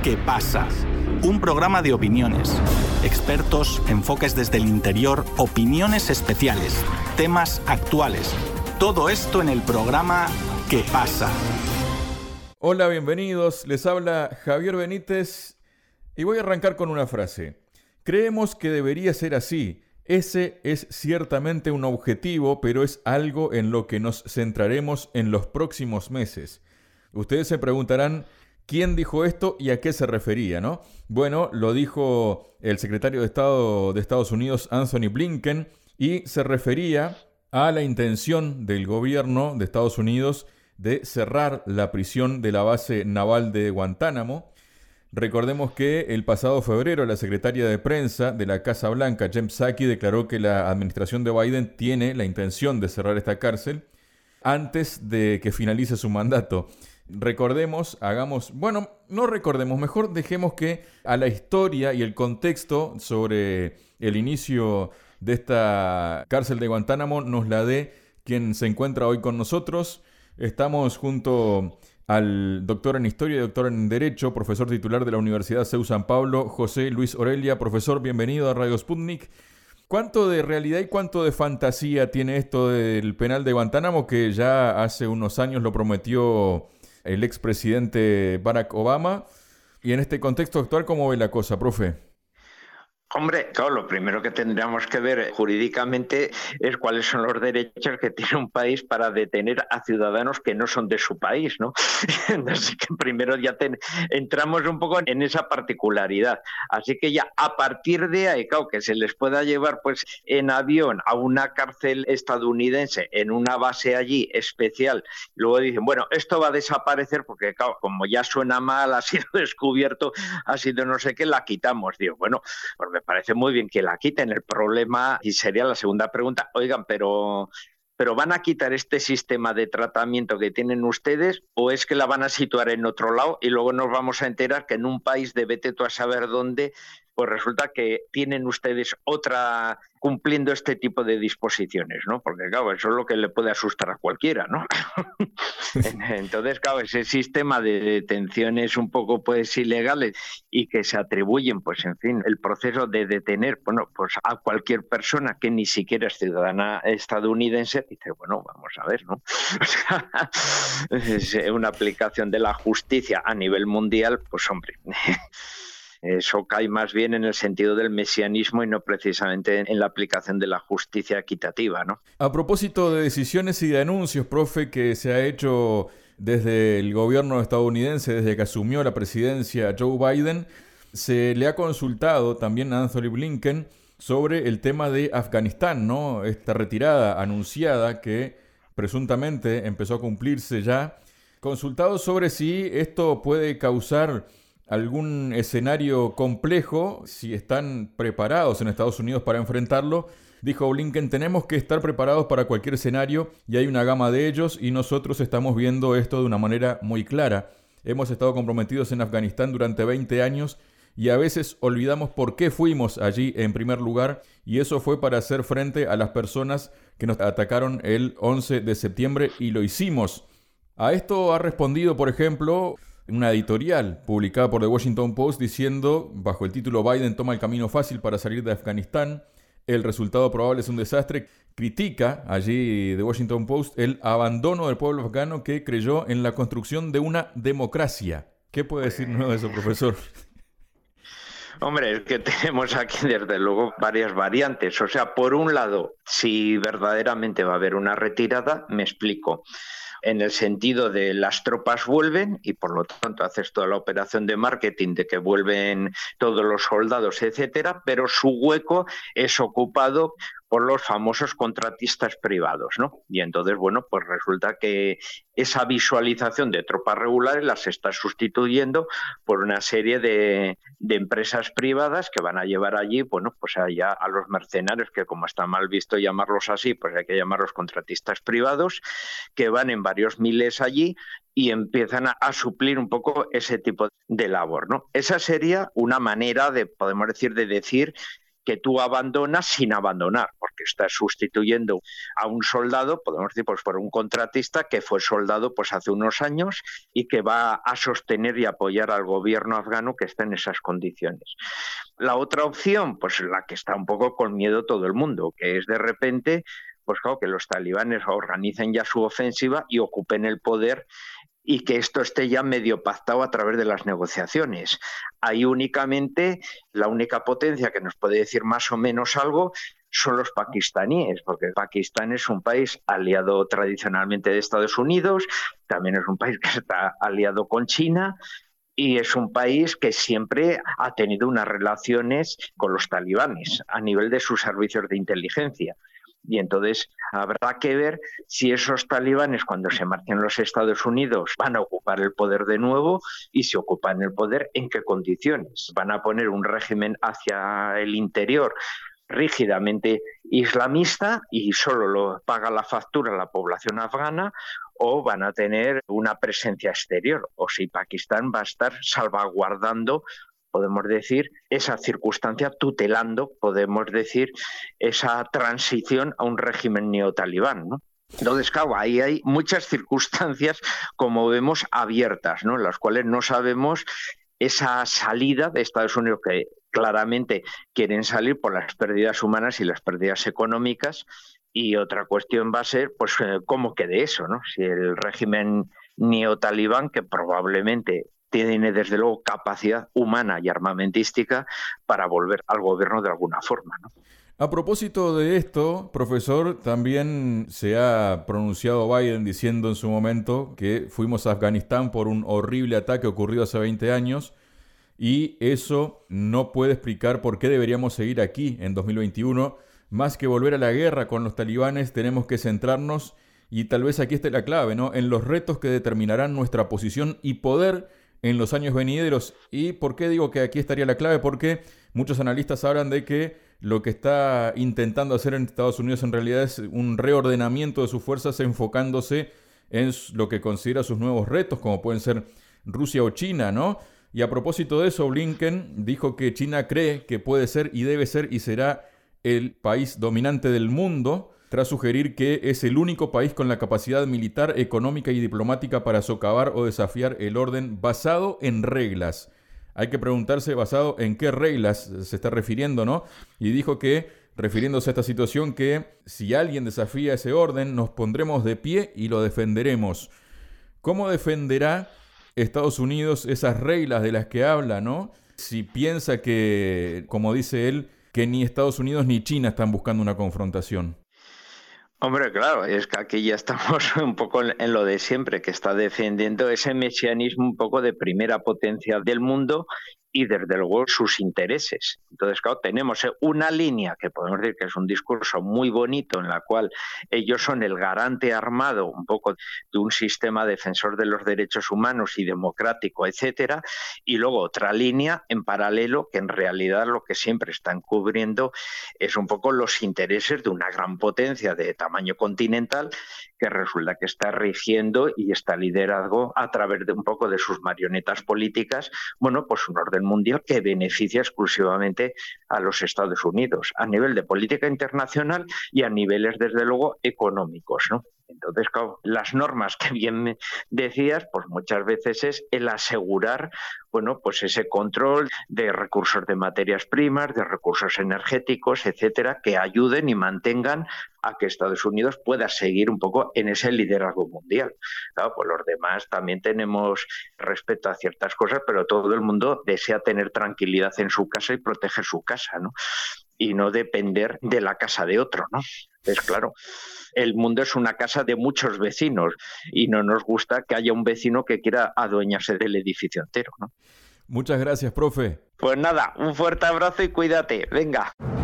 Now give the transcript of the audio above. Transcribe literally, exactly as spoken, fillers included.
¿Qué pasa? Un programa de opiniones, expertos, enfoques desde el interior, opiniones especiales, temas actuales. Todo esto en el programa ¿Qué pasa? Hola, bienvenidos. Les habla Javier Benítez y voy a arrancar con una frase. Creemos que debería ser así. Ese es ciertamente un objetivo, pero es algo en lo que nos centraremos en los próximos meses. Ustedes se preguntarán quién dijo esto y a qué se refería, ¿no? Bueno, lo dijo el secretario de Estado de Estados Unidos, Anthony Blinken, y se refería a la intención del gobierno de Estados Unidos de cerrar la prisión de la base naval de Guantánamo. Recordemos que el pasado febrero la secretaria de prensa de la Casa Blanca, Jen Psaki, declaró que la administración de Biden tiene la intención de cerrar esta cárcel antes de que finalice su mandato. Recordemos, hagamos, bueno, no recordemos, mejor dejemos que a la historia y el contexto sobre el inicio de esta cárcel de Guantánamo nos la dé quien se encuentra hoy con nosotros. Estamos junto al doctor en Historia y doctor en Derecho, profesor titular de la Universidad C E U San Pablo, José Luis Orelia. Profesor, bienvenido a Radio Sputnik. ¿Cuánto de realidad y cuánto de fantasía tiene esto del penal de Guantánamo que ya hace unos años lo prometió el expresidente Barack Obama? Y en este contexto actual, ¿cómo ve la cosa, profe? Hombre, claro, lo primero que tendríamos que ver jurídicamente es cuáles son los derechos que tiene un país para detener a ciudadanos que no son de su país, ¿no? Así que primero ya ten, entramos un poco en esa particularidad. Así que ya a partir de ahí, claro, que se les pueda llevar pues en avión a una cárcel estadounidense, en una base allí especial, luego dicen, bueno, esto va a desaparecer porque, claro, como ya suena mal, ha sido descubierto, ha sido no sé qué, la quitamos. Digo, bueno, pues me parece muy bien que la quiten. El problema, y sería la segunda pregunta, oigan, pero, pero ¿van a quitar este sistema de tratamiento que tienen ustedes o es que la van a situar en otro lado y luego nos vamos a enterar que en un país de vete tú a saber dónde, pues resulta que tienen ustedes otra cumpliendo este tipo de disposiciones, ¿no? Porque, claro, eso es lo que le puede asustar a cualquiera, ¿no? Entonces, claro, ese sistema de detenciones un poco, pues, ilegales y que se atribuyen, pues, en fin, el proceso de detener, bueno, pues a cualquier persona que ni siquiera es ciudadana estadounidense, dice, bueno, vamos a ver, ¿no? Es una aplicación de la justicia a nivel mundial, pues, hombre... Eso cae más bien en el sentido del mesianismo y no precisamente en la aplicación de la justicia equitativa, ¿no? A propósito de decisiones y de anuncios, profe, que se ha hecho desde el gobierno estadounidense, desde que asumió la presidencia Joe Biden, se le ha consultado también a Anthony Blinken sobre el tema de Afganistán, ¿no? Esta retirada anunciada que presuntamente empezó a cumplirse ya. Consultado sobre si esto puede causar algún escenario complejo, si están preparados en Estados Unidos para enfrentarlo, dijo Blinken, tenemos que estar preparados para cualquier escenario y hay una gama de ellos y nosotros estamos viendo esto de una manera muy clara. Hemos estado comprometidos en Afganistán durante veinte años y a veces olvidamos por qué fuimos allí en primer lugar y eso fue para hacer frente a las personas que nos atacaron el once de septiembre y lo hicimos. A esto ha respondido, por ejemplo, una editorial publicada por The Washington Post diciendo, bajo el título Biden toma el camino fácil para salir de Afganistán, el resultado probable es un desastre. Critica allí The Washington Post el abandono del pueblo afgano que creyó en la construcción de una democracia. ¿Qué puede decirnos de eso, profesor? Hombre, es que tenemos aquí desde luego varias variantes. O sea, por un lado, si verdaderamente va a haber una retirada, me explico. En el sentido de las tropas vuelven y por lo tanto haces toda la operación de marketing de que vuelven todos los soldados, etcétera, pero su hueco es ocupado por los famosos contratistas privados, ¿no? Y entonces, bueno, pues resulta que esa visualización de tropas regulares las está sustituyendo por una serie de, de empresas privadas que van a llevar allí, bueno, pues allá a los mercenarios, que como está mal visto llamarlos así, pues hay que llamarlos contratistas privados, que van en varios miles allí y empiezan a, a suplir un poco ese tipo de labor, ¿no? Esa sería una manera de, podemos decir, de decir que tú abandonas sin abandonar, porque estás sustituyendo a un soldado, podemos decir, pues por un contratista que fue soldado pues hace unos años y que va a sostener y apoyar al gobierno afgano que está en esas condiciones. La otra opción, pues la que está un poco con miedo todo el mundo, que es de repente, pues claro, que los talibanes organicen ya su ofensiva y ocupen el poder y que esto esté ya medio pactado a través de las negociaciones. Ahí únicamente, la única potencia que nos puede decir más o menos algo son los pakistaníes, porque Pakistán es un país aliado tradicionalmente de Estados Unidos, también es un país que está aliado con China, y es un país que siempre ha tenido unas relaciones con los talibanes a nivel de sus servicios de inteligencia. Y entonces habrá que ver si esos talibanes, cuando se marchen los Estados Unidos, van a ocupar el poder de nuevo, y si ocupan el poder, ¿en qué condiciones? ¿Van a poner un régimen hacia el interior rígidamente islamista y solo lo paga la factura la población afgana, o van a tener una presencia exterior? O si Pakistán va a estar salvaguardando, podemos decir, esa circunstancia, tutelando, podemos decir, esa transición a un régimen neotalibán, ¿no? Entonces, claro, ahí hay muchas circunstancias, como vemos, abiertas, ¿no?, en las cuales no sabemos esa salida de Estados Unidos, que claramente quieren salir por las pérdidas humanas y las pérdidas económicas, y otra cuestión va a ser, pues, cómo quede eso, ¿no? Si el régimen neotalibán, que probablemente tiene desde luego capacidad humana y armamentística para volver al gobierno de alguna forma, ¿no? A propósito de esto, profesor, también se ha pronunciado Biden diciendo en su momento que fuimos a Afganistán por un horrible ataque ocurrido hace veinte años, y eso no puede explicar por qué deberíamos seguir aquí en dos mil veintiuno. Más que volver a la guerra con los talibanes, tenemos que centrarnos, y tal vez aquí esté la clave, ¿no?, en los retos que determinarán nuestra posición y poder en los años venideros. ¿Y por qué digo que aquí estaría la clave? Porque muchos analistas hablan de que lo que está intentando hacer en Estados Unidos en realidad es un reordenamiento de sus fuerzas, enfocándose en lo que considera sus nuevos retos, como pueden ser Rusia o China, ¿no? Y a propósito de eso, Blinken dijo que China cree que puede ser y debe ser y será el país dominante del mundo, tras sugerir que es el único país con la capacidad militar, económica y diplomática para socavar o desafiar el orden basado en reglas. Hay que preguntarse basado en qué reglas se está refiriendo, ¿no? Y dijo que, refiriéndose a esta situación, que si alguien desafía ese orden, nos pondremos de pie y lo defenderemos. ¿Cómo defenderá Estados Unidos esas reglas de las que habla, ¿no?, si piensa que, como dice él, que ni Estados Unidos ni China están buscando una confrontación? Hombre, claro, es que aquí ya estamos un poco en lo de siempre, que está defendiendo ese mesianismo un poco de primera potencia del mundo y desde luego sus intereses. Entonces, claro, tenemos una línea que podemos decir que es un discurso muy bonito, en la cual ellos son el garante armado un poco de un sistema defensor de los derechos humanos y democrático, etcétera, y luego otra línea en paralelo que en realidad lo que siempre están cubriendo es un poco los intereses de una gran potencia de tamaño continental que resulta que está rigiendo y está liderazgo a través de un poco de sus marionetas políticas, bueno, pues un orden mundial que beneficia exclusivamente a los Estados Unidos a nivel de política internacional y a niveles, desde luego, económicos, ¿no? Entonces, claro, las normas que bien me decías, pues muchas veces es el asegurar, bueno, pues ese control de recursos de materias primas, de recursos energéticos, etcétera, que ayuden y mantengan a que Estados Unidos pueda seguir un poco en ese liderazgo mundial. Claro, pues los demás también tenemos respeto a ciertas cosas, pero todo el mundo desea tener tranquilidad en su casa y proteger su casa, ¿no? Y no depender de la casa de otro, ¿no? Es claro, el mundo es una casa de muchos vecinos y no nos gusta que haya un vecino que quiera adueñarse del edificio entero, ¿no? Muchas gracias, profe. Pues nada, un fuerte abrazo y cuídate. Venga.